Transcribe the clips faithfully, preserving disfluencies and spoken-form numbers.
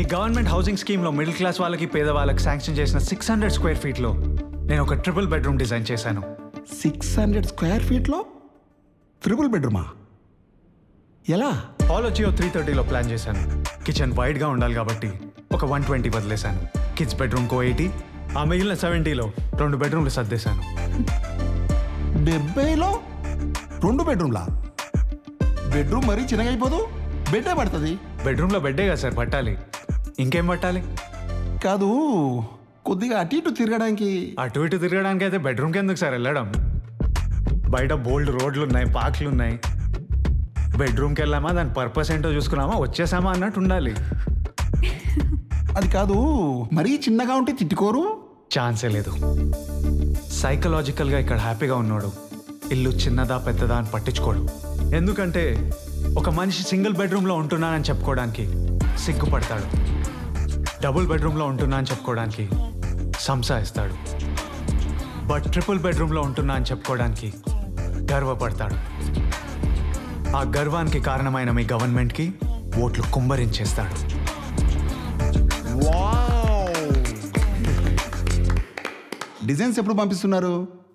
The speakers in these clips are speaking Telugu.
మీ గవర్నమెంట్ హౌసింగ్ స్కీమ్లో మిడిల్ క్లాస్ వాళ్ళకి పేదవాళ్ళకి శాంక్షన్ చేసిన సిక్స్ హండ్రెడ్ స్క్వేర్ ఫీట్లో నేను ఒక ట్రిపుల్ బెడ్రూమ్ డిజైన్ చేశాను. సిక్స్ హండ్రెడ్ స్క్వేర్ ఫీట్లో ట్రిపుల్ బెడ్రూమా? ఎలా? హాల్ వచ్చి త్రీ థర్టీలో ప్లాన్ చేశాను. కిచెన్ వైడ్గా ఉండాలి కాబట్టి ఒక వన్ ట్వంటీ వదిలేశాను. కిడ్స్ బెడ్రూమ్కో ఎయిటీ, ఆ మిగిలిన సెవెంటీలో రెండు బెడ్రూమ్లు సర్దేశాను. డెబ్బైలో రెండు బెడ్రూమ్లా? బెడ్రూమ్ మరీ చిన్నగా అయిపోదు, బెడ్డే పడుతుంది. బెడ్రూమ్లో బెడ్డే కదా సార్ పట్టాలి, ఇంకేం పట్టాలి? కాదు, కొద్దిగా అటు ఇటు తిరగడానికి. అటు ఇటు తిరగడానికి అయితే బెడ్రూమ్కి ఎందుకు సార్ వెళ్ళడం? బయట బోల్డ్ రోడ్లు ఉన్నాయి, పార్క్లు ఉన్నాయి. బెడ్రూమ్కి వెళ్ళామా, దాని పర్పస్ ఏంటో చూసుకున్నామా, వచ్చేసామా అన్నట్టు ఉండాలి. అది కాదు, మరీ చిన్నగా ఉంటే తిట్టుకోరు? ఛాన్సే లేదు. సైకలాజికల్గా ఇక్కడ హ్యాపీగా ఉన్నాడు, ఇల్లు చిన్నదా పెద్దదా అని పట్టించుకోడు. ఎందుకంటే ఒక మనిషి సింగిల్ బెడ్రూమ్లో ఉంటున్నానని చెప్పుకోవడానికి సిగ్గుపడతాడు, డబుల్ బెడ్రూమ్లో ఉంటున్నా అని చెప్పుకోవడానికి సంసాయిస్తాడు, బట్ ట్రిపుల్ బెడ్రూమ్లో ఉంటున్నా అని చెప్పుకోవడానికి గర్వపడతాడు. ఆ గర్వానికి కారణమైన మీ గవర్నమెంట్కి ఓట్లు కుంభరించేస్తాడు. డిజైన్స్ ఎప్పుడు పంపిస్తున్నారు?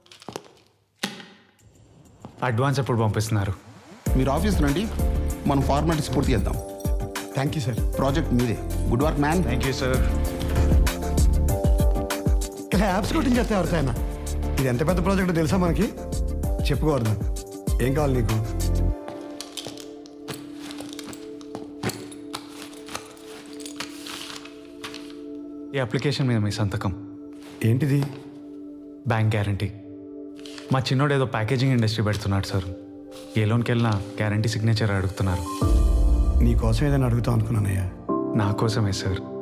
అడ్వాన్స్ ఎప్పుడు పంపిస్తున్నారు? మీరు ఆఫీస్ రండి, మనం ఫార్మాలిటీస్ పూర్తి చేద్దాం. Thank you sir. ప్రాజెక్ట్ మీదే. Good work man. Thank you sir. Claps కొట్టించేస్తే ఎవరికైనా. ఇది ఎంత పెద్ద ప్రాజెక్ట్ తెలుసా మనకి? చెప్పుకోవద్దు. ఏం కావాలి నీకు? ఈ అప్లికేషన్ మీద మీ సంతకం. ఏంటిది? Bank guarantee. మా చిన్నోడు ఏదో ప్యాకేజింగ్ ఇండస్ట్రీ పెడుతున్నాడు సార్. ఏ లోన్కి వెళ్ళినా గ్యారంటీ సిగ్నేచర్ అడుగుతున్నారు. నీ కోసం ఏదైనా అడుగుతాం అనుకున్నానయ్యా. నా కోసమే సార్.